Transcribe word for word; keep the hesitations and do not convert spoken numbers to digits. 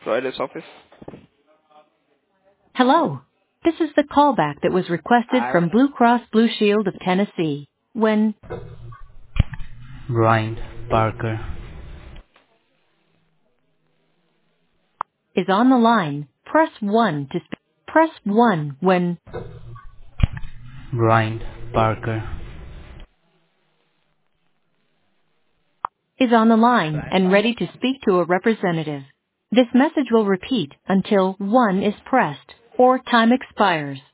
provider's office. Hello. This is the callback that was requested I from Blue Cross Blue Shield of Tennessee. When Brian Parker. is on the line, press one to speak. Press one when Brian Parker. is on the line and ready to speak to a representative. This message will repeat until one is pressed or time expires.